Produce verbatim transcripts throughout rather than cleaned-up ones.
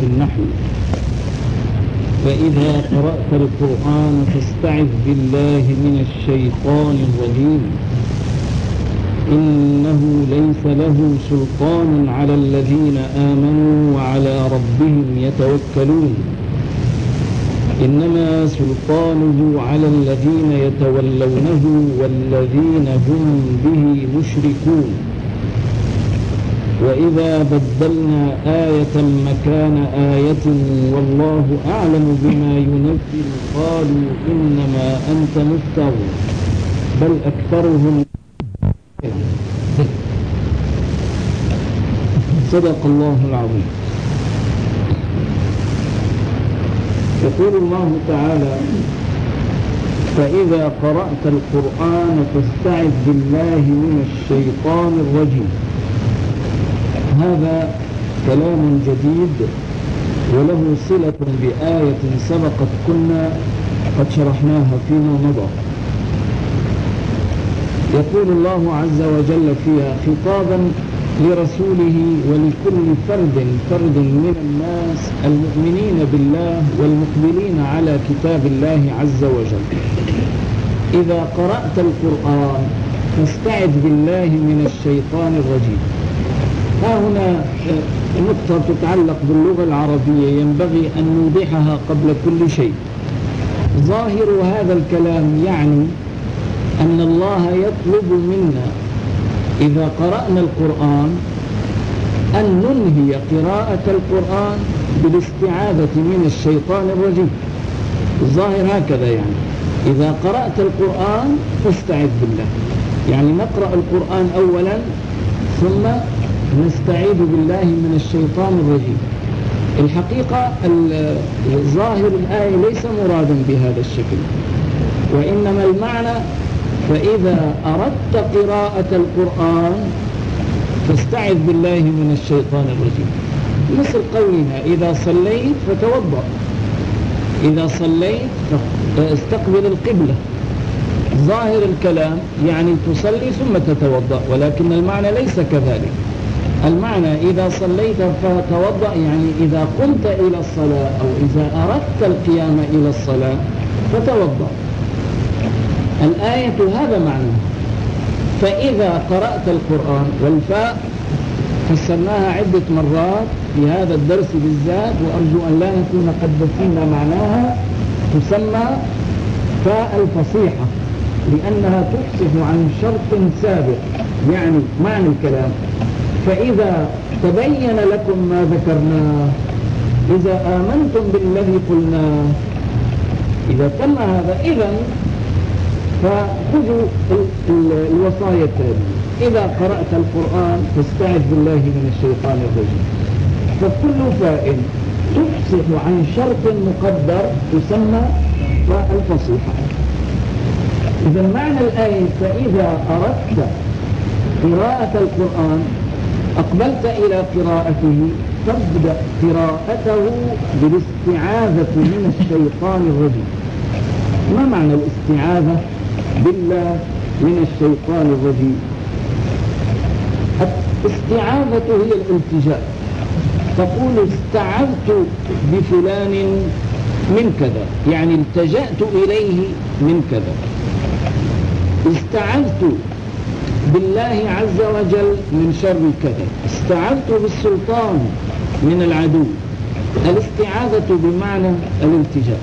النحل: فإذا قرأت القرآن فاستعذ بالله من الشيطان الرجيم إنه ليس له سلطان على الذين آمنوا وعلى ربهم يتوكلون إنما سلطانه على الذين يتولونه والذين هم به مشركون وإذا بدلنا آية مكان آية والله أعلم بما ينزل قالوا إنما أنت مفتر بل أكثرهم. صدق الله العظيم. يقول الله تعالى: فإذا قرأت القرآن فاستعذ بالله من الشيطان الرجيم. هذا كلام جديد وله صلة بآية سبقت كنا قد شرحناها فيما مضى. يقول الله عز وجل فيها خطابا لرسوله ولكل فرد فرد من الناس المؤمنين بالله والمقبلين على كتاب الله عز وجل: إذا قرأت القرآن فاستعذ بالله من الشيطان الرجيم. ها هنا نقطة تتعلق باللغة العربية ينبغي أن نوضحها قبل كل شيء. ظاهر هذا الكلام يعني أن الله يطلب منا إذا قرأنا القرآن أن ننهي قراءة القرآن بالاستعاذة من الشيطان الرجيم. الظاهر هكذا، يعني إذا قرأت القرآن فاستعذ بالله، يعني نقرأ القرآن أولا ثم نستعيذ بالله من الشيطان الرجيم. الحقيقة ظاهر الآية ليس مرادا بهذا الشكل، وإنما المعنى: فإذا أردت قراءة القرآن فاستعذ بالله من الشيطان الرجيم. مثل قولنا: إذا صليت فتوضأ، إذا صليت فاستقبل القبلة. ظاهر الكلام يعني تصلي ثم تتوضأ، ولكن المعنى ليس كذلك. المعنى إذا صليت فتوضأ يعني إذا قمت إلى الصلاة أو إذا أردت القيام إلى الصلاة فتوضأ. الآية هذا معنى. فإذا قرأت القرآن، والفاء فسرناها عدة مرات في هذا الدرس بالذات، وأرجو أن لا نكون قد بسينا معناها. تسمى فاء الفصيحة لأنها تفصح عن شرط سابق. يعني معنى الكلام: فإذا تبين لكم ما ذكرناه، إذا آمنتم بالذي قلناه، إذا تم هذا إذن فخذوا الوصايا التالية: إذا قرأت القرآن فاستعذ بالله من الشيطان الرجيم. فكل فاء تفصح عن شرط مقدر تسمى فاء الفصيحة. إذا معنى الآية: فإذا أردت قراءة القرآن أقبلت إلى قراءته فابدأ قراءته بالاستعاذة من الشيطان الرجيم. ما معنى الاستعاذة بالله من الشيطان الرجيم؟ الاستعاذة هي الالتجاء. تقول: استعذت بفلان من كذا، يعني التجأت إليه من كذا. استعذت بالله عز وجل من شر كذا. استعذت بالسلطان من العدو. الاستعاذة بمعنى الالتجاء.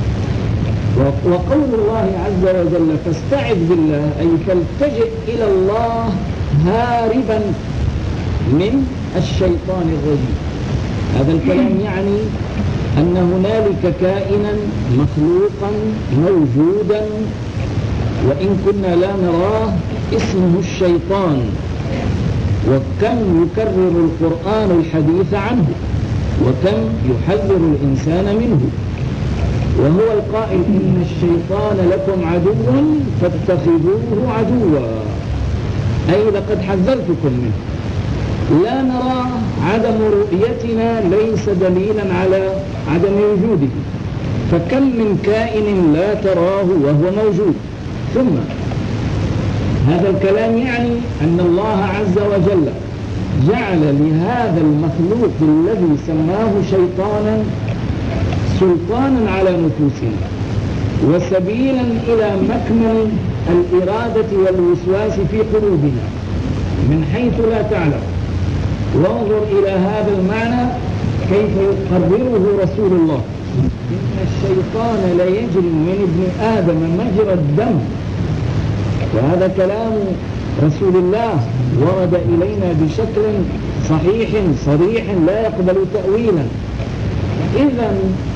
وقول الله عز وجل: فاستعذ بالله، أي فالتجئ إلى الله هاربا من الشيطان الرجيم. هذا الكلام يعني أن هنالك كائنا مخلوقا موجودا وإن كنا لا نراه اسمه الشيطان، وكم يكرر القرآن الحديث عنه، وكم يحذر الإنسان منه، وهو القائل: إن الشيطان لكم عدو فاتخذوه عدوا، أي لقد حذرتكم منه. لا نراه، عدم رؤيتنا ليس دليلا على عدم وجوده، فكم من كائن لا تراه وهو موجود. ثم هذا الكلام يعني أن الله عز وجل جعل لهذا المخلوق الذي سماه شيطانا سلطانا على نفوسنا وسبيلا إلى مكمن الإرادة والوسواس في قلوبنا من حيث لا تعلم. وانظر إلى هذا المعنى كيف يقرره رسول الله: إن الشيطان ليجري من ابن آدم مجرى الدم. وهذا كلام رسول الله ورد إلينا بشكل صحيح صريح لا يقبل تأويلا. إذن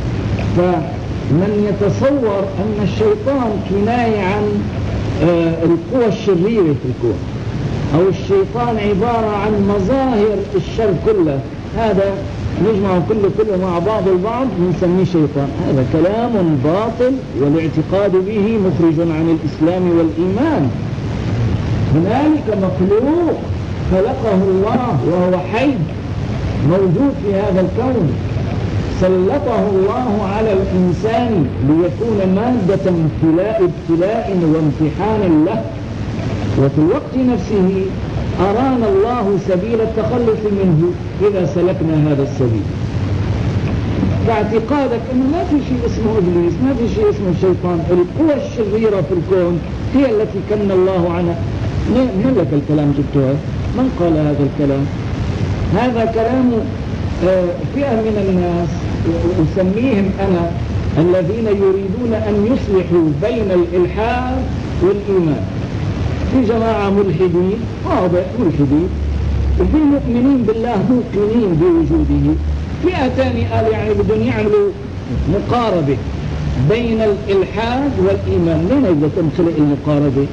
فمن يتصور أن الشيطان كناية عن القوى الشريرة في الكون أو الشيطان عبارة عن مظاهر الشر كله، هذا نجمع كله كله مع بعض البعض نسميه شيطان. هذا كلام باطل والاعتقاد به مخرج عن الإسلام والإيمان. هنالك مخلوق خلقه الله وهو حي موجود في هذا الكون، سلطه الله على الإنسان ليكون مادة ابتلاء ابتلاء وامتحان له، وفي الوقت نفسه أرانا الله سبيل التخلص منه إذا سلكنا هذا السبيل. باعتقادك أنه ما في شيء اسمه إبليس، ما في شيء اسمه الشيطان، القوى الشريرة في الكون هي التي كن الله عنها. من لك الكلام جبتها؟ من قال هذا الكلام؟ هذا كلام فئة من الناس أسميهم أنا الذين يريدون أن يصلحوا بين الإلحاد والإيمان. في جماعة ملحدين، واضح ملحدين، وفي مؤمنين بالله موقنين بوجوده. فئة ثانية قال يعني بدهم يعملوا مقاربة بين الإلحاد والإيمان. من إذا تمخلق المقاربة؟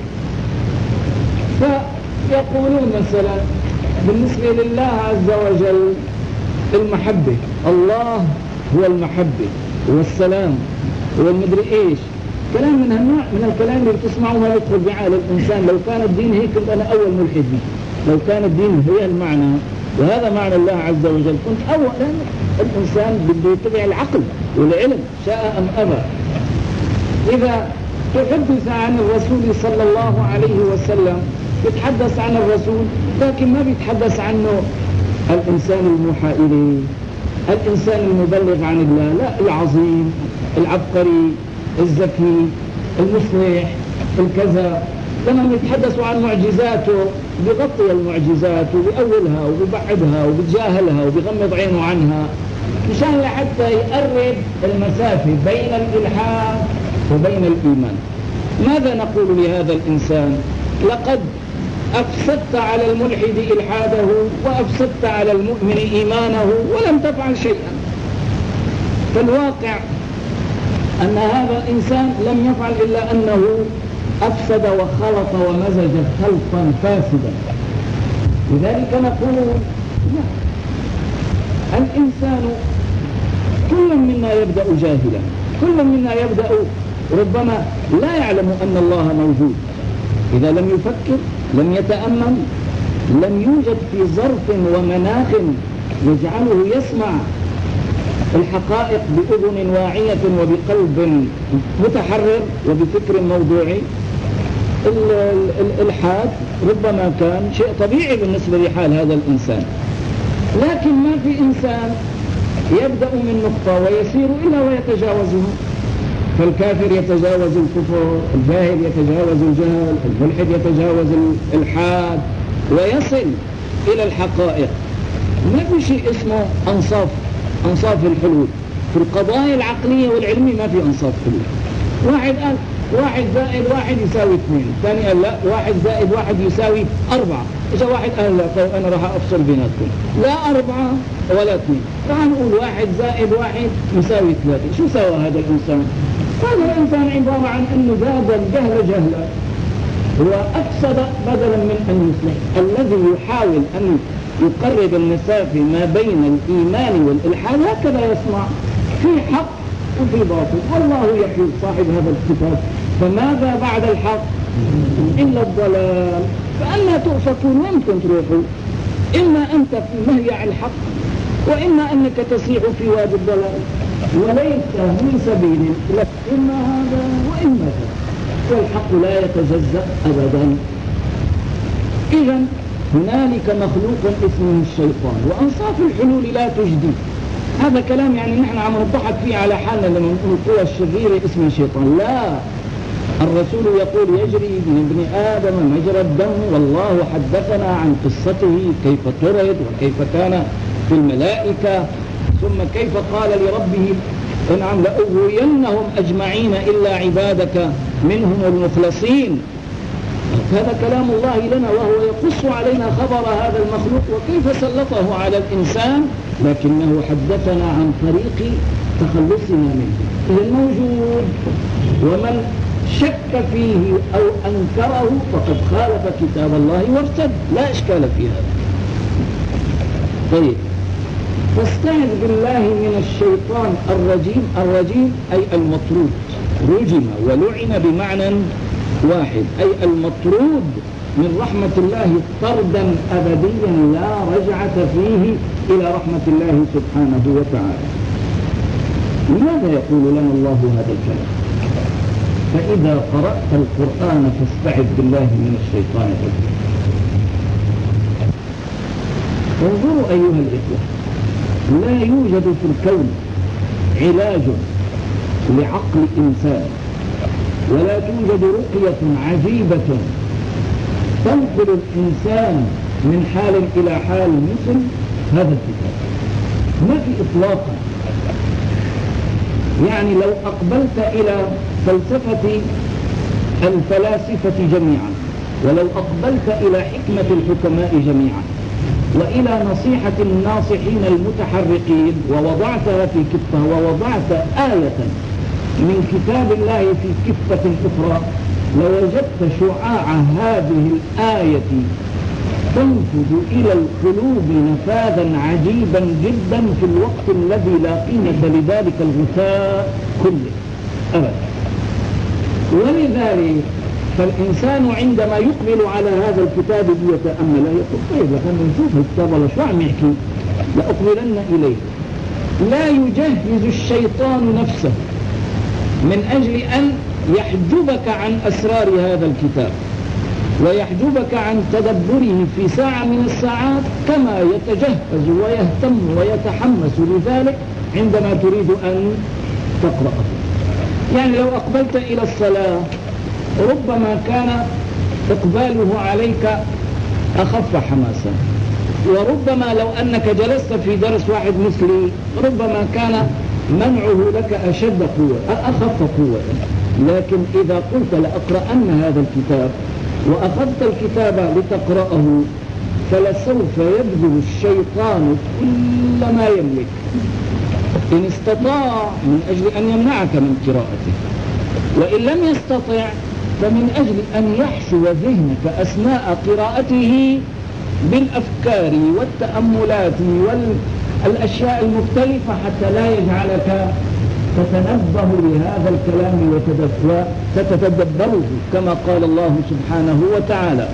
فيقولون مثلا بالنسبة لله عز وجل المحبة، الله هو المحبة والسلام والمدري إيش، كلام من هالنوع من الكلام اللي بتسمعه ما يدخل بعقل الإنسان. لو كان الدين هيك كنت أنا أول ملحد به. لو كان الدين هي المعنى وهذا معنى الله عز وجل كنت أول. الإنسان بده يتبع العقل والعلم شاء أم أبى. إذا تحدث عن الرسول صلى الله عليه وسلم يتحدث عن الرسول، لكن ما بيتحدث عنه الإنسان الموحى إليه، الإنسان المبلغ عن الله، لا، العظيم، العبقري، الذكي، المصلح، الكذا. لما يتحدثوا عن معجزاته بيغطي المعجزات وبيأولها وبيبعدها وبيتجاهلها وبيغمض عينه عنها مشان لحتى يقرب المسافة بين الإلحاد وبين الإيمان. ماذا نقول لهذا الإنسان؟ لقد أفسدت على الملحد إلحاده وأفسدت على المؤمن إيمانه ولم تفعل شيئا. فالواقع أن هذا الإنسان لم يفعل إلا أنه أفسد وخلط ومزج خلطا فاسدا. لذلك نقول لا، الإنسان كل منا يبدأ جاهلا، كل منا يبدأ ربما لا يعلم أن الله موجود. إذا لم يفكر، لم يتأمل، لم يوجد في ظرف ومناخ يجعله يسمع الحقائق بأذن واعية وبقلب متحرر وبفكر موضوعي، الإلحاد ربما كان شيء طبيعي بالنسبة لحال هذا الإنسان. لكن ما في إنسان يبدأ من نقطة ويسير إلا ويتجاوزه. فالكافر يتجاوز الكفر، الجاهل يتجاوز الجهل، الملحد يتجاوز الإلحاد ويصل إلى الحقائق. ما في شيء اسمه أنصاف أنصاف الحلول في القضايا العقلية والعلمية. ما في أنصاف حلول. واحد قال واحد زائد واحد يساوي اثنين، الثاني قال لا واحد زائد واحد يساوي أربعة. إذا واحد قال لا طيب أنا راح أفصل بيناتكم، لا أربعة ولا اثنين، راح نقول واحد زائد واحد يساوي ثلاثة. شو سوى هذا الإنسان؟ هذا الإنسان عبارة عن أنه زاد الجهل جهلا وأفسد بدلا من أن يصلح. الذي يحاول أن يقرب المسافة ما بين الإيمان والإلحاد هكذا يصنع، في حق وفي باطل. والله يقول صاحب هذا الكتاب فماذا بعد الحق إلا الضلال فأنا تؤفكون وأنتم تروحوا. إما أنت في مهيع الحق وإما أنك تسيح في وادي الضلال، وليس من سبيل لك إما هذا وإما هذا، والحق لا يتجزأ أبدا. إذن هنالك مخلوق اسمه الشيطان وأنصاف الحلول لا تجدي. هذا كلام يعني نحن عم نضحك فيه على حالنا لما نقول القوى الشريرة اسمها شيطان. لا، الرسول يقول يجري من ابن آدم مجرى الدم، والله حدثنا عن قصته كيف طرد وكيف كان في الملائكة، ثم كيف قال لربه انعم لأغوينهم أجمعين إلا عبادك منهم المخلصين. هذا كلام الله لنا وهو يقص علينا خبر هذا المخلوق وكيف سلطه على الإنسان، لكنه حدثنا عن طريق تخلصنا منه. إذا موجود، ومن شك فيه أو أنكره فقد خالف كتاب الله وارتد، لا إشكال في هذا. طيب، فاستعذ بالله من الشيطان الرجيم. الرجيم أي المطرود، رجم ولعن بمعنى واحد، أي المطرود من رحمة الله طردا أبديا لا رجعة فيه إلى رحمة الله سبحانه وتعالى. لماذا يقول لنا الله هذا الكلام؟ فإذا قرأت القرآن فاستعذ بالله من الشيطان الرجيم. انظروا أيها الإخوة، لا يوجد في الكون علاج لعقل إنسان، ولا توجد رقية عجيبة تنقل الإنسان من حال إلى حال مثل هذا الكتاب، ما في إطلاقا. يعني لو أقبلت إلى فلسفة الفلاسفة جميعا، ولو أقبلت إلى حكمة الحكماء جميعا، وإلى نصيحة الناصحين المتحرقين، ووضعتها في كفة، ووضعت آية من كتاب الله في كفة أخرى، لوجدت شعاع هذه الآية تنفذ إلى القلوب نفاذا عجيبا جدا في الوقت الذي لا قيمة لذلك الغثاء كله أبدا. ولذلك فالإنسان عندما يقبل على هذا الكتاب ليتأمله يقول طيب لما نشوف الكتاب ولا شو عم يحكي لأقبلن إليه. لا يجهز الشيطان نفسه من أجل أن يحجبك عن أسرار هذا الكتاب ويحجبك عن تدبره في ساعة من الساعات، كما يتجهز ويهتم ويتحمس لذلك عندما تريد أن تقرأه. يعني لو أقبلت إلى الصلاة ربما كان إقباله عليك أخف حماسا، وربما لو أنك جلست في درس واحد مثلي ربما كان منعه لك أشد قوة أخف قوة. لكن إذا قلت لأقرأن هذا الكتاب وأخذت الكتاب لتقرأه فلسوف يبذل الشيطان كل ما يملك إن استطاع من أجل أن يمنعك من قراءته، وإن لم يستطع فمن أجل أن يحشو ذهنك أثناء قراءته بالأفكار والتأملات والأشياء المختلفة حتى لا يجعلك تتنبه لهذا الكلام وتتدبره كما قال الله سبحانه وتعالى.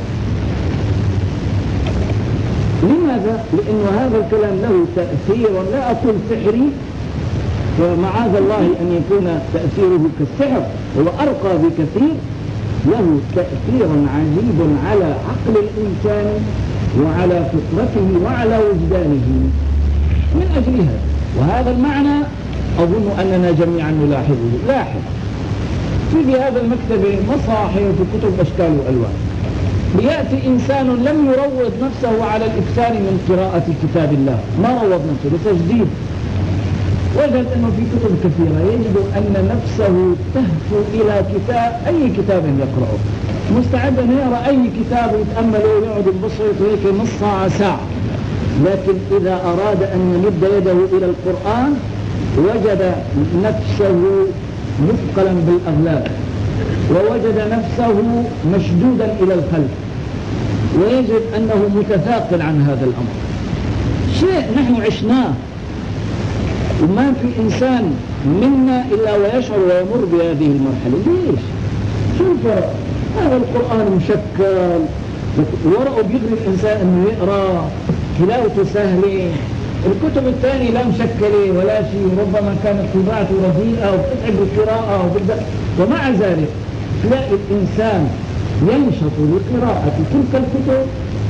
لماذا؟ لأن هذا الكلام له تأثير، لا أقول سحري ومعاذ الله أن يكون تأثيره كالسحر، هو أرقى بكثير، له تأثير عجيب على عقل الإنسان وعلى فطرته وعلى وجدانه. من أجل هذا وهذا المعنى أظن أننا جميعا نلاحظه. لاحظ في هذا المكتب مصاحف وكتب أشكال وألوان، ليأتي إنسان لم يروض نفسه على الإكثار من قراءة كتاب الله، ما روض نفسه لتجديد، وجد أنه في كتب كثيرة يجد أن نفسه تهفو إلى كتاب أي كتاب يقرأه، مستعد أن يقرأ أي كتاب ويتأمل ويقعد البصر هيك نص ساعة ساعة. لكن إذا أراد أن يمد يده إلى القرآن وجد نفسه مثقلا بالأغلال، ووجد نفسه مشدودا إلى الخلف، ويجد أنه متثاقل عن هذا الأمر. شيء نحن عشناه، وما في إنسان منا إلا ويشعر ويمر بهذه المرحلة. ليش؟ شو الفرق؟ هذا القرآن مشكل، ورقه بيغري الإنسان أنه يقرأ، تلاوته سهلة. الكتب الثانية لا مشكلة ولا شيء، ربما كانت طباعته رديئة وبتتعب القراءة وبتبدأ. ومع ذلك تلاقي الإنسان ينشط لقراءة تلك الكتب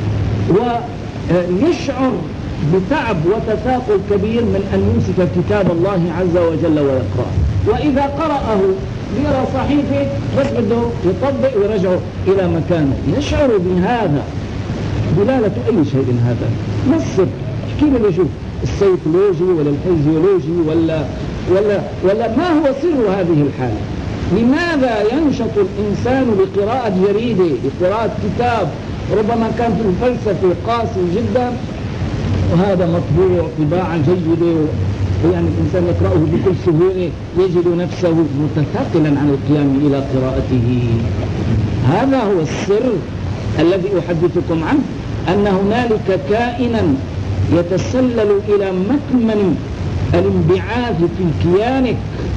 ويشعر بتعب وتثاقل كبير من أن يمسك كتاب الله عز وجل ويقرأه. وإذا قرأه يرى صحيفه بس بده يطبق ويرجعه إلى مكانه، يشعر بهذا. دلالة أي شيء هذا؟ نصب كيف بده يشوف السيكولوجي ولا الفيزيولوجي ولا ولا ولا ما هو سر هذه الحالة؟ لماذا ينشط الإنسان بقراءة جريدة، بقراءة كتاب ربما كان في الفلسفة قاسي جدا، وهذا مطبوع طباعة جيدة يعني الإنسان يقرأه بكل سهولة، يجد نفسه متثاقلا عن القيام إلى قراءته. هذا هو السر الذي أحدثكم عنه، أن هنالك كائنا يتسلل إلى مكمن الانبعاث في كيانك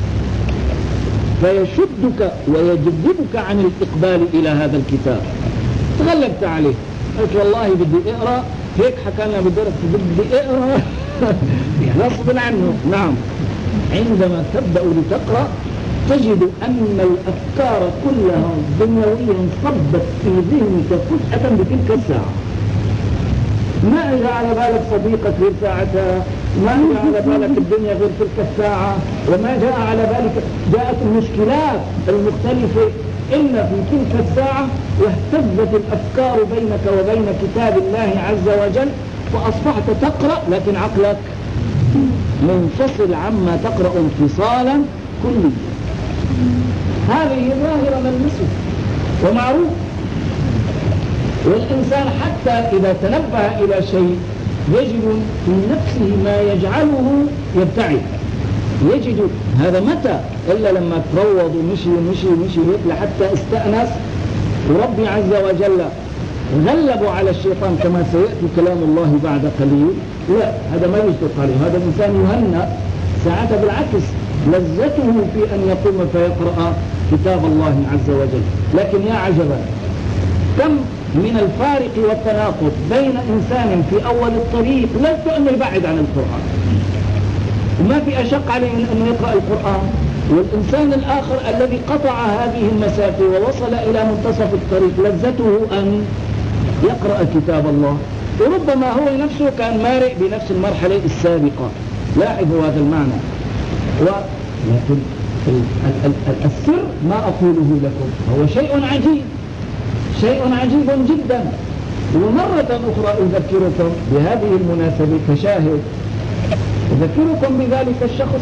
فيشدك ويجذبك عن الإقبال إلى هذا الكتاب. تغلبت عليه، قلت والله بدي اقرأ، هيك حكى لنا بالدرس بدي اقرأ غصبا عنه. نعم، عندما تبدأ لتقرأ تجد أن الأفكار كلها الدنيوية انصبت في ذهنك فجأة بتلك الساعة. ما إذا على بالك صديقك غير ساعتها، ما إذا على بالك الدنيا غير تلك الساعة، وما جاء على بالك جاءت المشكلات المختلفة إلا في تلك الساعة، واهتزت الأفكار بينك وبين كتاب الله عز وجل، فأصبحت تقرأ لكن عقلك منفصل عما تقرأ انفصالا كليا. هذه ظاهرة ملموسة ومعروف. والإنسان حتى إذا تنبه إلى شيء يجد في نفسه ما يجعله يبتعد. يجد هذا متى؟ إلا لما تروض ومشي ومشي ومشي لحتى استأنس وربي عز وجل غلبوا على الشيطان كما سيأتي كلام الله بعد قليل. لا، هذا ما يصدق عليه، هذا الإنسان يهنأ ساعتها، بالعكس لذته في أن يقوم فيقرأ كتاب الله عز وجل. لكن يا عجبا كم من الفارق والتناقض بين إنسان في أول الطريق لست أن يبعد عن القرآن وما في أشق عليه من أن يقرأ القرآن، والإنسان الآخر الذي قطع هذه المسافة ووصل إلى منتصف الطريق لذته أن يقرأ كتاب الله، وربما هو نفسه كان مارئ بنفس المرحلة السابقة. لاحظوا هذا المعنى. ولكن السر ما أقوله لكم هو شيء عجيب، شيء عجيب جدا. ومرة أخرى أذكركم بهذه المناسبة كشاهد، أذكركم بذلك الشخص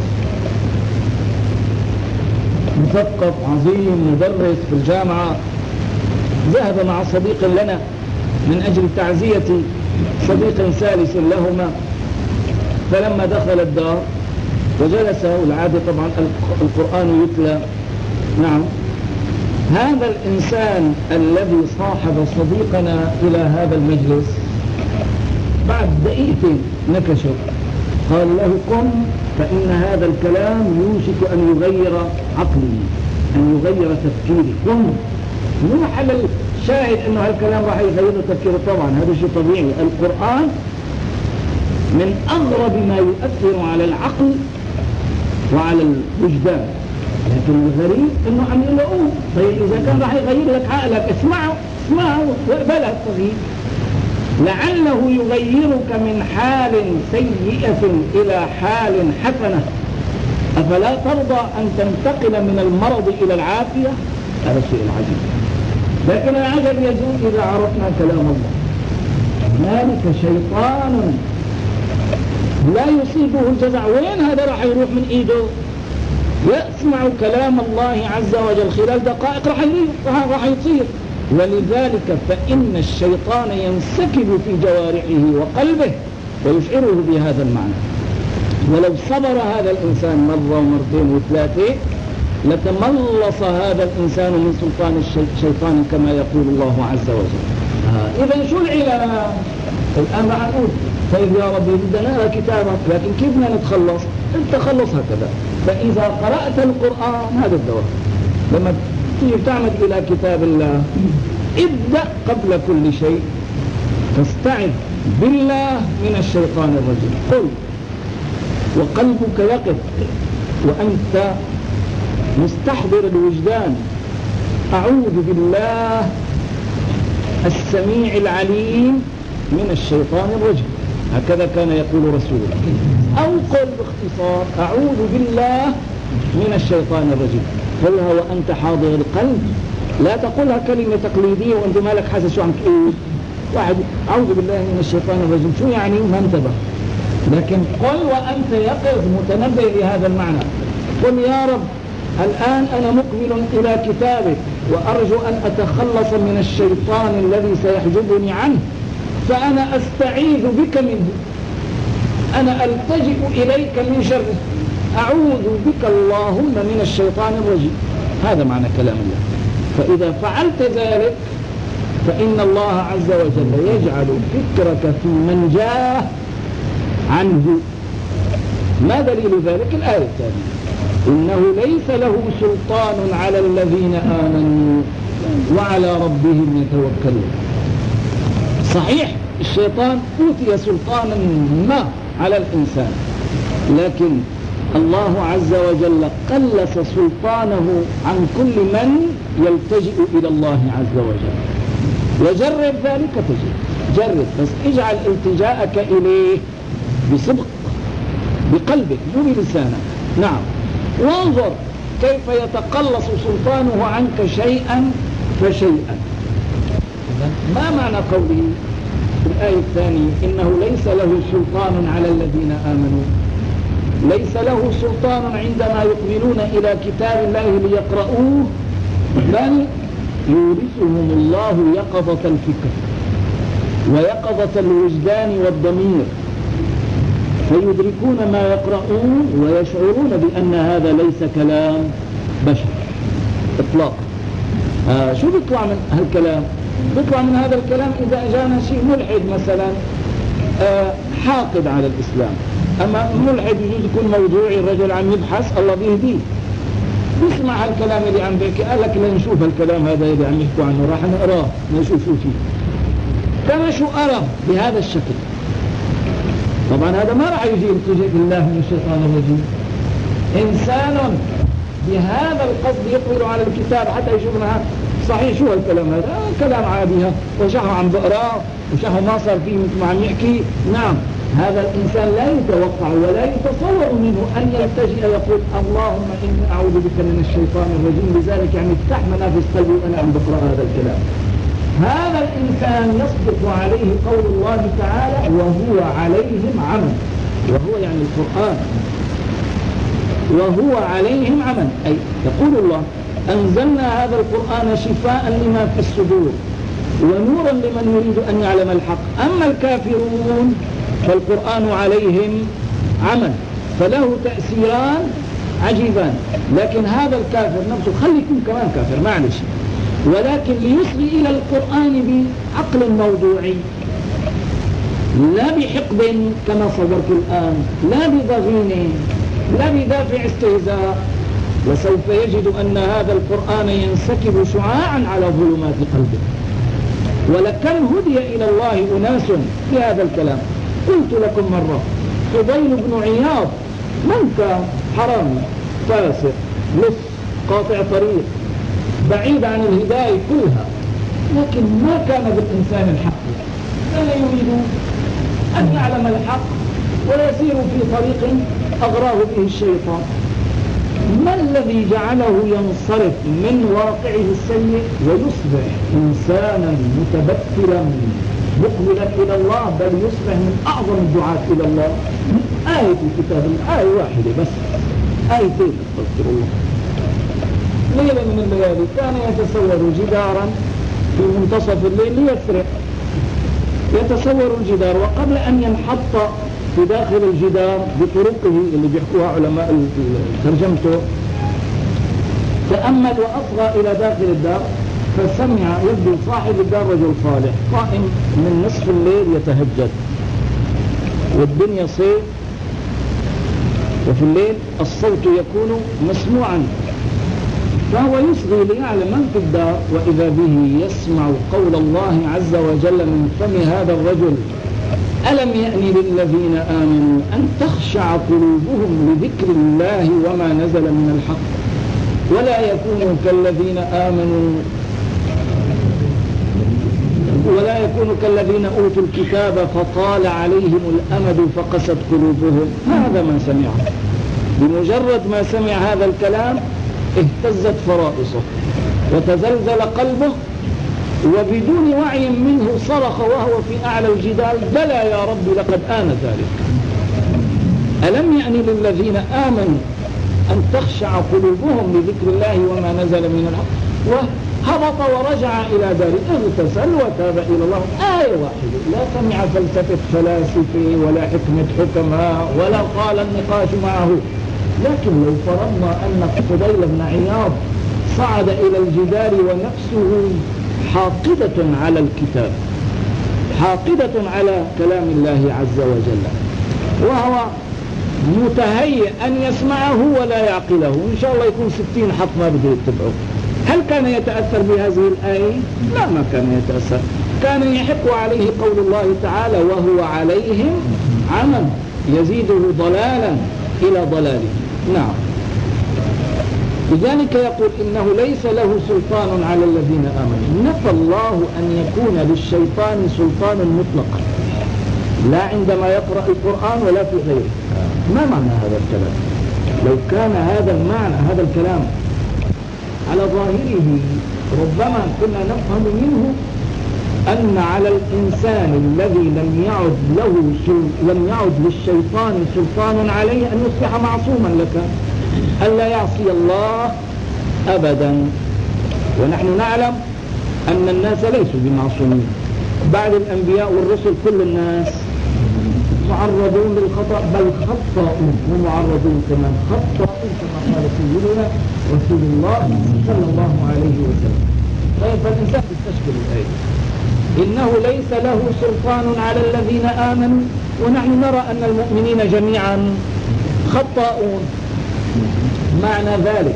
مثقف عظيم مدرس في الجامعة، ذهب مع صديق لنا من أجل تعزية صديق ثالث لهما، فلما دخل الدار وجلس، والعادة طبعا القرآن يتلى، نعم، هذا الإنسان الذي صاحب صديقنا إلى هذا المجلس بعد دقيقتين نكشه، قال له قم فإن هذا الكلام يوشك أن يغير عقلي، أن يغير تفكيري، قم. مو محل الشاهد أنه هالكلام راح يغير تفكيره، طبعا هذا شيء طبيعي. القرآن من أغرب ما يؤثر على العقل وعلى الوجدان، لكن الغريب أنه عم يقول طيب إذا كان راح يغير لك عقلك اسمعه اسمعه واقبلها التغيير، لعله يغيرك من حال سيئة إلى حال حسنة. أفلا ترضى أن تنتقل من المرض إلى العافية؟ هذا شيء عجيب. لكن العجب يزول إذا عرفنا كلام الله. هنالك شيطان لا يصيبه الجزع، وين هذا راح يروح من إيده؟ يسمع كلام الله عز وجل خلال دقائق راح يروح، راح يطير. ولذلك فإن الشيطان ينسكب في جوارحه وقلبه ويشعره بهذا المعنى. ولو صبر هذا الإنسان مرة ومرتين وثلاثة لتملص هذا الإنسان من سلطان الشيطان كما يقول الله عز وجل. آه. إذا شو العلاج؟ الآن راح نقول طيب يا ربي بدنا نقرأ كتابك، لكن كيف بدنا نتخلص؟ التخلص هكذا. فإذا قرأت القرآن هذا الدور، لما تيجي تعمد إلى كتاب الله ابدأ قبل كل شيء فاستعذ بالله من الشيطان الرجيم. قل وقلبك يقف وأنت مستحضر الوجدان أعوذ بالله السميع العليم من الشيطان الرجيم. هكذا كان يقول رسول الله. أو قل باختصار أعوذ بالله من الشيطان الرجيم. قلها وأنت حاضر القلب، لا تقولها كلمة تقليدية وأنت مالك حاسس شو عم تقول. واحد أعوذ بالله من الشيطان الرجيم شو يعني؟ ما انتبه. لكن قل وأنت يقظ متنبه لهذا المعنى. قل يا رب الآن أنا مقبل إلى كتابك وأرجو أن أتخلص من الشيطان الذي سيحجبني عنه، فأنا أستعيذ بك منه، أنا ألتجئ إليك من شره، أعوذ بك اللهم من الشيطان الرجيم. هذا معنى كلام الله. فإذا فعلت ذلك فإن الله عز وجل يجعل فكرك في من جاه عنه. ما دليل ذلك؟ الآية الثانية: إنه ليس له سلطان على الذين آمنوا وعلى ربهم يتوكلون. صحيح الشيطان أوتي سلطانا ما على الإنسان، لكن الله عز وجل قلص سلطانه عن كل من يلتجئ إلى الله عز وجل. وجرب ذلك تجد، جرب بس اجعل التجاءك إليه بصدق بقلبك مو بلسانك. نعم، وانظر كيف يتقلص سلطانه عنك شيئا فشيئا. ما معنى قوله في الآية الثانية إنه ليس له سلطان على الذين آمنوا؟ ليس له سلطان عندما يقبلون إلى كتاب الله ليقرؤوه، بل يورثهم الله يقظة الفكر ويقظة الوجدان والضمير، فيدركون ما يقرؤون ويشعرون بأن هذا ليس كلام بشر إطلاقا. آه شو بيطلع من هالكلام؟ بيطلع من هذا الكلام إذا جانا شيء ملحد مثلا آه حاقد على الإسلام. أما ملحد يجوز يكون موضوعي، الرجل عم يبحث الله بيهديه، بيسمع هالكلام اللي عم بيحكي، قال لك لنشوف هالكلام هذا اللي عم يحكوا عنه، راح نقراه نشوف شو فيه. كما شو أرى بهذا الشكل. طبعا هذا ما راح يجي التجئ بالله من الشيطان الرجيم. إنسان بهذا القصد يقبل على الكتاب حتى يشوفنا صحيح شو هالكلام هذا؟ آه كلام عادي، وشحه عم بقراه وشحه ما صار فيه مثل ما عم يحكي. نعم، هذا الإنسان لا يتوقع ولا يتصور منه أن يلتجئ يقول اللهم إني أعوذ بك من الشيطان الرجيم، لذلك يعني افتح منافذ قلبي وأنا عم بقرأ هذا الكلام. هذا الإنسان يصدق عليه قول الله تعالى وهو عليهم عمى، وهو يعني القرآن، وهو عليهم عمى، أي يقول الله أنزلنا هذا القرآن شفاء لما في الصدور ونورا لمن يريد أن يعلم الحق. أما الكافرون فالقرآن عليهم عمى، فله تأثيران عجيبان. لكن هذا الكافر نفسه خلي يكون كمان كافر معلش، ولكن ليصغي إلى القرآن بعقل موضوعي، لا بحقد كما صدرت الآن، لا بضغين، لا بدافع استهزاء، وسوف يجد أن هذا القرآن ينسكب شعاعا على ظلمات قلبه. ولكم هدي إلى الله أناس في هذا الكلام. قلت لكم مرة فضيل بن عياض من كان حرامي فاسق لص قاطع طريق بعيد عن الهداية كلها، لكن ما كان بالإنسان الحق، كان يريد أن يعلم الحق ويسير في طريق أغراه به الشيطان. ما الذي جعله ينصرف من واقعه السيء ويصبح إنسانا متبتلا مقبلا إلى الله، بل يصبح من أعظم الدعاة إلى الله؟ آية في كتاب الله، آية واحدة بس، آيتين أستغفر الله. ليلة من الليالي كان يتصور جدارا في منتصف الليل ليسرق، يتصور الجدار، وقبل أن ينحط في داخل الجدار بطرقه اللي بيحكوها علماء ترجمته، تأمل وأصغى إلى داخل الدار فسمع يبدو صاحب الدار رجل صالح قائم من نصف الليل يتهجد، والدنيا صيف وفي الليل الصوت يكون مسموعا، فهو يصغي ليعلم من في الدار، وإذا به يسمع قول الله عز وجل من فم هذا الرجل ألم يأن للذين آمنوا أن تخشع قلوبهم لذكر الله وما نزل من الحق ولا يكونوا كالذين آمنوا ولا يكونوا كالذين أوتوا الكتاب فطال عليهم الأمد فقست قلوبهم. هذا ما سمعه، بمجرد ما سمع هذا الكلام اهتزت فرائصه وتزلزل قلبه، وبدون وعي منه صرخ وهو في أعلى الجدال: بلى يا رب لقد آن ذلك. ألم يعني للذين آمنوا أن تخشع قلوبهم لذكر الله وما نزل من الحق؟ وهبط ورجع إلى داره، اغتسل وتاب إلى الله. آية واحدة، لا سمع فلسفة فلاسفة ولا حكمة حكماء ولا قال النقاش معه. لكن لو فرضنا أن فضيل بن عياض صعد إلى الجدار ونفسه حاقدة على الكتاب، حاقدة على كلام الله عز وجل، وهو متهيئ أن يسمعه ولا يعقله، إن شاء الله يكون ستين حط ما بده يتبعه، هل كان يتأثر بهذه الآية؟ لا، ما كان يتأثر. كان يحق عليه قول الله تعالى: وهو عليهم عمى يزيده ضلالا إلى ضلاله. نعم. لذلك يقول إنه ليس له سلطان على الذين آمنوا. نفى الله أن يكون للشيطان سلطان مطلق، لا عندما يقرأ القرآن ولا في غيره. ما معنى هذا الكلام؟ لو كان هذا المعنى، هذا الكلام على ظاهره، ربما كنا نفهم منه أن على الإنسان الذي لم يعد له لم يعد للشيطان سلطان عليه أن يصبح معصوما لك، ألا يعصي الله أبدا. ونحن نعلم أن الناس ليسوا بمعصومين، بعد الأنبياء والرسل كل الناس معرضون للخطأ، بل خطأوا ومعرضون كمان خطأوا، كما قال سيدنا رسول الله صلى الله عليه وسلم. طيب، فالإنسان يستشكل الآية: إنه ليس له سلطان على الذين آمنوا، ونحن نرى أن المؤمنين جميعا خطاؤون. معنى ذلك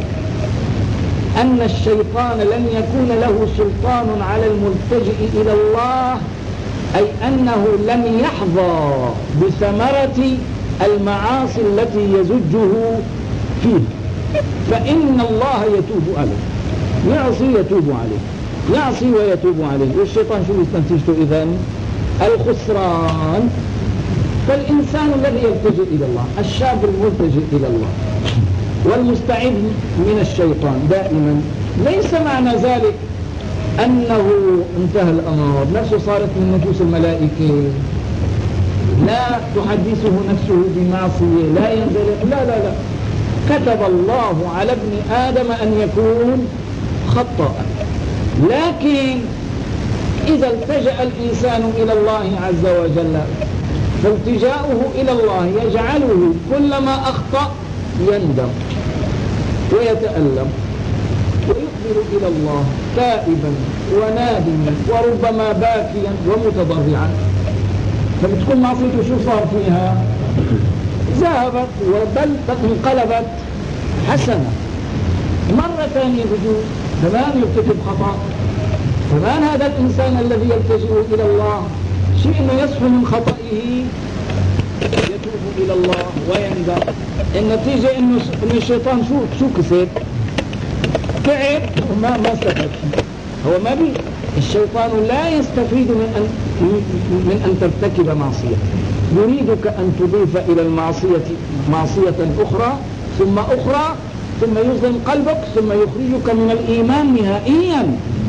أن الشيطان لن يكون له سلطان على الملتجئ إلى الله، أي أنه لم يحظى بثمرة المعاصي التي يزجه فيه، فإن الله يتوب عليه، يعصي يتوب عليه، يعصي ويتوب عليه. والشيطان شو يستنتجته إذن؟ الخسران. فالإنسان الذي يلتجئ إلى الله، الشاب الملتجئ إلى الله والمستعد من الشيطان دائما، ليس معنى ذلك أنه انتهى الأمر، نفسه صارت من نفوس الملائكة، لا تحدثه نفسه بمعصية، لا ينزلق، لا لا لا، كتب الله على ابن آدم أن يكون خطاء. لكن إذا التجأ الإنسان إلى الله عز وجل، فالتجاؤه إلى الله يجعله كلما أخطأ يندم ويتألم ويقبل إلى الله تائبا ونادما وربما باكيا ومتضرعا. فبتكون معصيته شو صار فيها؟ ذهبت وبل انقلبت حسنة. مرة ثانية بجوز كمان يرتكب خطأ، كمان هذا الإنسان الذي يلتجئ إلى الله شيء إنه يصفو من خطئه يتوب إلى الله ويندم. النتيجة إنه إن الشيطان شو شو كسب؟ تعب وما ما استفاد. هو ما بي الشيطان لا يستفيد من أن من أن ترتكب معصية، يريدك أن تضيف إلى المعصية معصية أخرى ثم أخرى ثم يظلم قلبك ثم يخرجك من الإيمان نهائيا.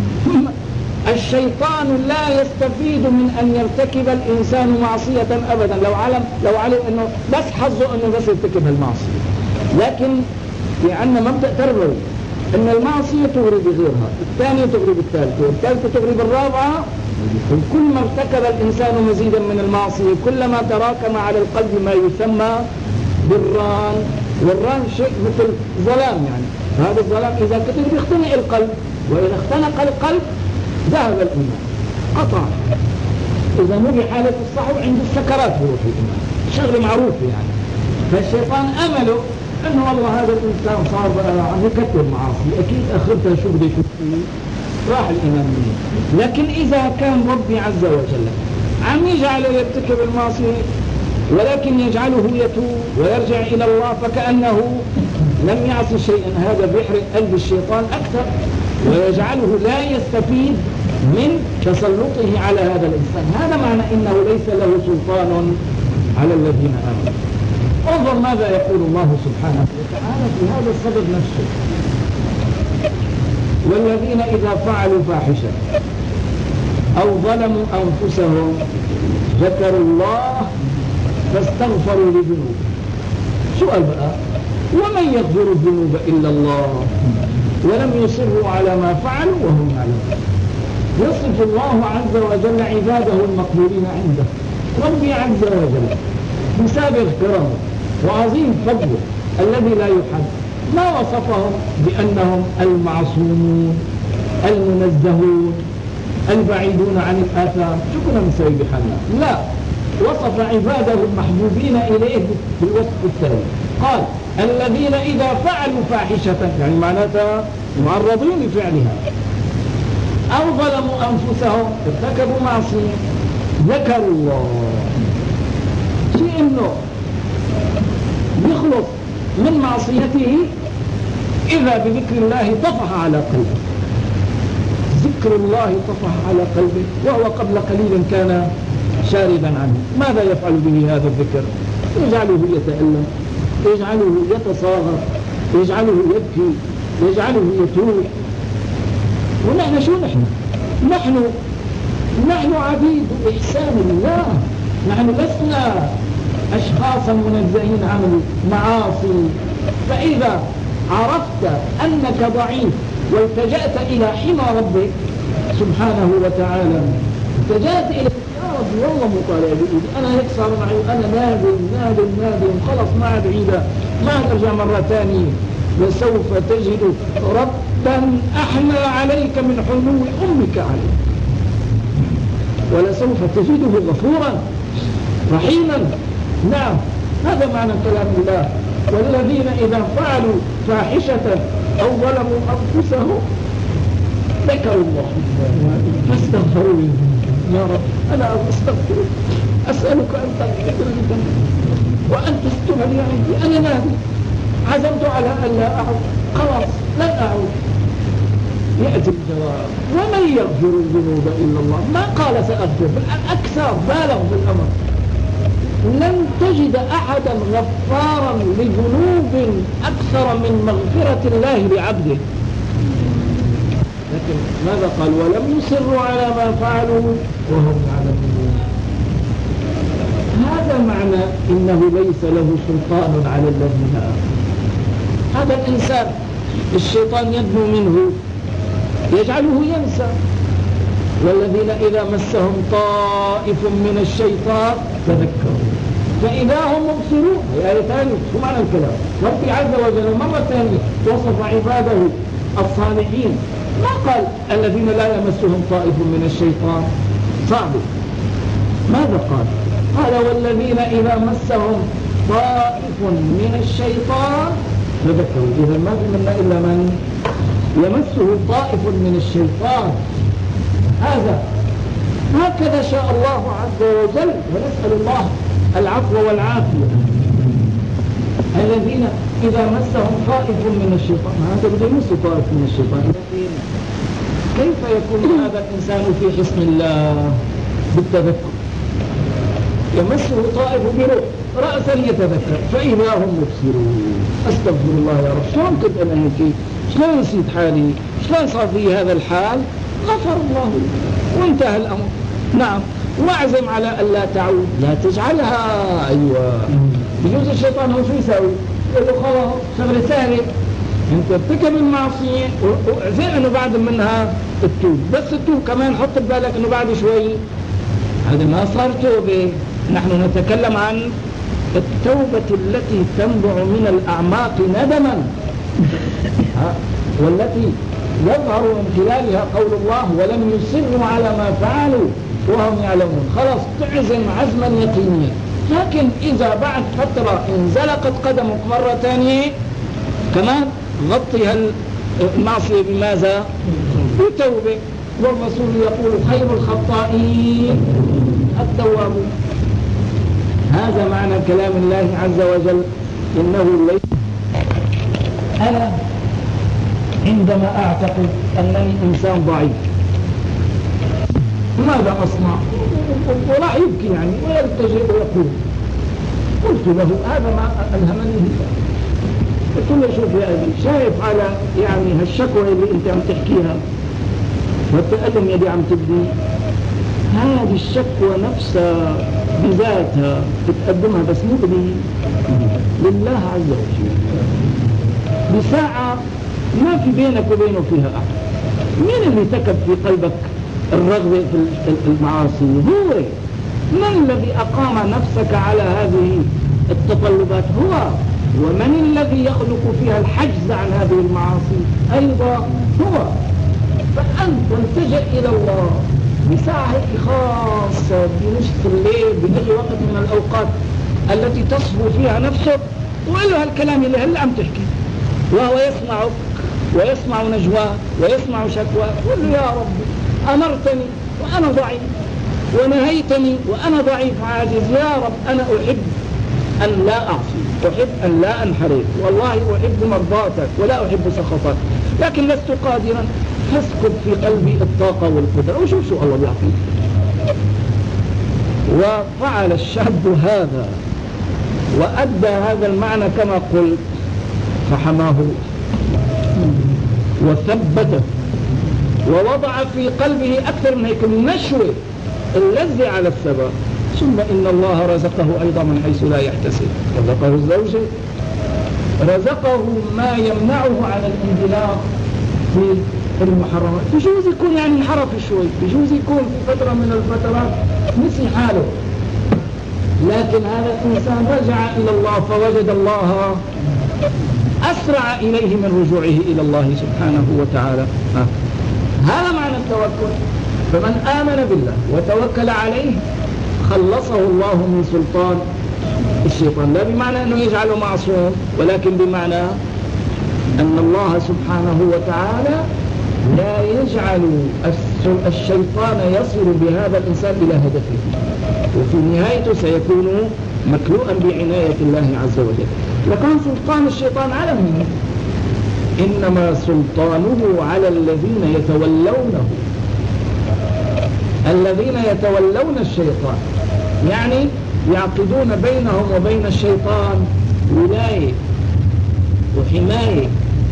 الشيطان لا يستفيد من أن يرتكب الإنسان معصية أبدا، لو علم لو علم أنه بس حظه أنه بس يرتكب المعصية. لكن في عندنا مبدأ تربوي أن المعصية تغرب غيرها، الثانية تغرب الثالثة، والثالثة تغرب الرابعة. وكل ما ارتكب الإنسان مزيدا من المعصية كلما تراكم على القلب ما يسمى بالران، والران شيء مثل ظلام، يعني هذا الظلام إذا كتر بيختنق القلب، وإذا اختنق القلب ذهب الإيمان قطع. إذا مو بحالة الصحو عند السكرات بروح الإيمان، شغل معروف يعني. فالشيطان أمله أنه والله هذا الإنسان صار عم يكتر معاصي، أكيد أخرتها شو بده يشوف فيه، راح الإيمان منه. لكن إذا كان ربي عز وجل عم يجعله يرتكب المعصية ولكن يجعله يتوب ويرجع إلى الله فكأنه لم يعصي شيئا، هذا بيحرق قلب الشيطان أكثر ويجعله لا يستفيد من تسلطه على هذا الإنسان. هذا معنى إنه ليس له سلطان على الذين آمنوا. انظر ماذا يقول الله سبحانه وتعالى في هذا الصدد نفسه: والذين إذا فعلوا فاحشة أو ظلموا أنفسهم ذكروا الله فاستغفروا لذنوبهم. سؤال بقى: ومن يغفر الذنوب إلا الله ولم يصروا على ما فعلوا وهم يعلمون. يصف الله عز وجل عباده المقبولين عنده. ربي عز وجل بسابق كرمه وعظيم فضله الذي لا يحد ما وصفهم بأنهم المعصومون المنزهون البعيدون عن الآثام. شو كنا نسوي بحالنا؟ لا، وصف عباده المحبوبين إليه بالوصف التالي، قال: الذين إذا فعلوا فاحشة، يعني معناتها معرضين لفعلها، أو ظلموا أنفسهم ارتكبوا معصية، ذكروا الله. شيء إنه يخلص من معصيته إذا بذكر الله طفح على قلبه. ذكر الله طفح على قلبه وهو قبل قليل كان شاردا عنه. ماذا يفعل به هذا الذكر؟ يجعله يتألم، يجعله يتصاغر، يجعله يبكي، يجعله يتوب. ونحن شو نحن؟ نحن نحن عبيد إحسان الله. نحن لسنا أشخاصا منزهين عن المعاصي. فإذا عرفت أنك ضعيف والتجأت إلى حمى ربك سبحانه وتعالى، التجأت إلى يا ربي والله مطالع بإيدي، أنا هيك صار معي، أنا نادم نادم نادم خلص ما عاد عيدة، ما ترجع مرة ثانية، وسوف تجد ربا أحنى عليك من حنو أمك عليك، ولسوف تجده غفورا رحيما. نعم، هذا معنى كلام الله: والذين إذا فعلوا فاحشة أو ظلموا أنفسهم ذكروا الله فاستغفروا لهم. يا رب أنا أستغفرك، أسألك أن تغفر لي وأن تستر لي عندي، أنا نادي، عزمت على أن لا أعود، خلاص لن أعود. يأتي الجواب: ومن يغفر الذنوب إلا الله. ما قال سأغفر، أكثر بالغ بالأمر. لن تجد أحدا غفارا لذنوب أكثر من مغفرة الله لعبده. لكن ماذا قال؟ ولم يصروا على ما فعلوا وهم يعلمون. هذا معنى إنه ليس له سلطان على الذين آمنوا. هذا الإنسان الشيطان يدنو منه يجعله ينسى. والذين إذا مسهم طائف من الشيطان تذكروا فإذا هم مبصرون. آية ثانية. شو معنى الكلام؟ ربي عز وجل مرة ثانية وصف عباده الصالحين، ما قال الذين لا يمسهم طائف من الشيطان، صعب. ماذا قال؟ قال: والذين إذا مسهم طائف من الشيطان تذكروا. إذا ما في منا إلا من يمسه طائف من الشيطان. هذا هكذا شاء الله عز وجل، ونسأل الله العفو والعافية. الذين إذا مسهم طائف من الشيطان، هذا بده يمس طائف من الشيطان. كيف يكون هذا الإنسان في حصن الله بالتذكر؟ يمسه طائف بروح رأسا يتذكر فإذا هم مبصرون. أستغفر الله يا رب، شلون كنت أنا هيك؟ شلون نسيت حالي؟ شلون صار في هذا الحال؟ غفر الله وانتهى الأمر. نعم، واعزم على ألا تعود، لا تجعلها. أيوة، بجوز الشيطان هو شو يسوي؟ يقول له خلاص شغلة سهلة، انت ارتكب المعصية وزي انه بعد منها التوب، بس التوب كمان حط ببالك انه بعد شوي هذا ما صار توبة. نحن نتكلم عن التوبة التي تنبع من الأعماق ندما، والتي يظهر من خلالها قول الله: ولم يصروا على ما فعلوا وهم يعلمون. خلاص تعزم عزما يقينيا. لكن إذا بعد فترة انزلقت قدمك مرة ثانية كمان غطي المعصية بماذا؟ بتوبة. والرسول يقول: خير الخطائين التوابون. هذا معنى كلام الله عز وجل: إنه ليس. أنا عندما أعتقد أنني إنسان ضعيف ماذا أصنع؟ وراح يبكي يعني ويلتجئ ويقول. قلت له هذا ما ألهمني. قلت له شوف يا أبي، شايف على يعني هالشكوى اللي أنت عم تحكيها والتألم يلي عم تبدي، هذه الشكوى نفسها بذاتها بتقدمها بس مو بدي لله عز وجل بساعة ما في بينك وبينه فيها أحد. مين اللي تكب في قلبك الرغبة في المعاصي؟ هو. من الذي أقام نفسك على هذه التطلبات؟ هو. ومن الذي يخلق فيها الحجز عن هذه المعاصي؟ أيضا هو. فأنت تلتجئ إلى الله بساعة هيك خاصة بنصف الليل بأي وقت من الأوقات التي تصفو فيها نفسك، وقال له هالكلام اللي هلا عم تحكي، وهو يسمعك ويسمع نجواك ويسمع شكواك. قل له يا رب أمرتني وأنا ضعيف، ونهيتني وأنا ضعيف عاجز. يا رب أنا أحب أن لا أعصي، أحب أن لا أنحرف، والله أحب مرضاتك ولا أحب سخطك، لكن لست قادرا. فاسكب في قلبي الطاقة والقدرة وشوف شو الله بيعطيك. وفعل الشاب هذا وأدى هذا المعنى كما قلت، فحماه وثبته ووضع في قلبه أكثر من هيك النشوة الذي على الثبات. ثم إن الله رزقه أيضا من حيث لا يحتسب، رزقه الزوجة، رزقه ما يمنعه عن الانزلاق في المحرمات. بجوز يكون يعني انحرف شوي، بجوز يكون في فترة من الفترات نسي حاله، لكن هذا الإنسان رجع إلى الله فوجد الله أسرع إليه من رجوعه إلى الله سبحانه وتعالى. آه. هذا معنى التوكل. فمن آمن بالله وتوكل عليه خلصه الله من سلطان الشيطان، لا بمعنى أنه يجعله معصوم، ولكن بمعنى أن الله سبحانه وتعالى لا يجعل الشيطان يصل بهذا الإنسان إلى هدفه، وفي نهايته سيكون مكلوءا بعناية الله عز وجل. لكن سلطان الشيطان على من؟ إنما سلطانه على الذين يتولونه، الذين يتولون الشيطان، يعني يعقدون بينهم وبين الشيطان ولاية وحماية،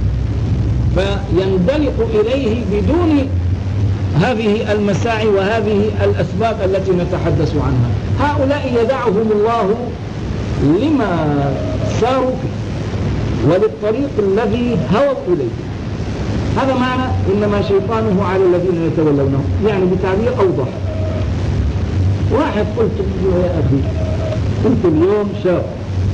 فيندلق إليه بدون هذه المساعي وهذه الأسباب التي نتحدث عنها. هؤلاء يدعهم الله لما ساروا فيه وللطريق الذي هووا إليه. هذا معنى إنما شيطانه على الذين يتولونه، يعني بتعبير أوضح. واحد قلت له يا أخي أنت اليوم شاب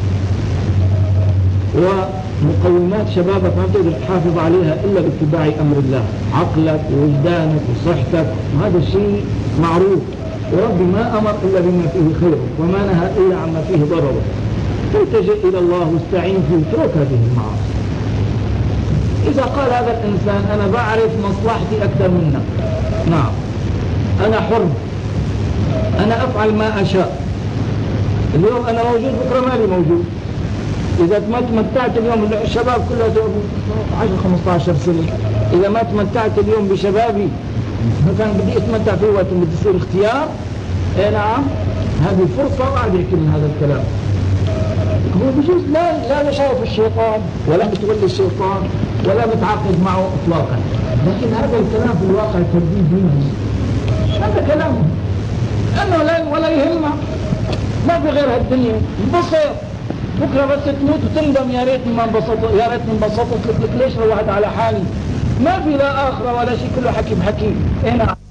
ومقومات شبابك ما تقدر تحافظ عليها إلا باتباع أمر الله، عقلك ووجدانك وصحتك، وهذا الشيء معروف، وربي ما أمر إلا بما فيه خيره وما نهى إلا عما فيه ضرره. تلتجئ إلى الله واستعين فيه واترك هذه المعاصي. إذا قال هذا الإنسان أنا بعرف مصلحتي أكثر منك، نعم أنا حر، أنا أفعل ما أشاء، اليوم أنا موجود بكرة مالي موجود. إذا ما تمتعت اليوم، الشباب كلها عشر خمسة عشر سنة، إذا ما تمتعت اليوم بشبابي كان بدي أتمتع في وقت بدي يصير اختيار. إيه نعم، هذه فرصة وقاعد يحكي من هذا الكلام. هو بجوز لا لا بشوف الشيطان ولا بتولي الشيطان ولا بتعاقد معه إطلاقا، لكن هذا الكلام في الواقع تبديل ديني، هذا كلامه أنه لا ولا يهمه، ما في غير هالدنيا، انبسط بكرة بس تموت وتندم يا ريتني ما انبسطت، يا ريتني انبسطت، لك ليش روحت على حالي. ما في لا آخرة ولا شيء، كله حكي بحكي. إيه نعم.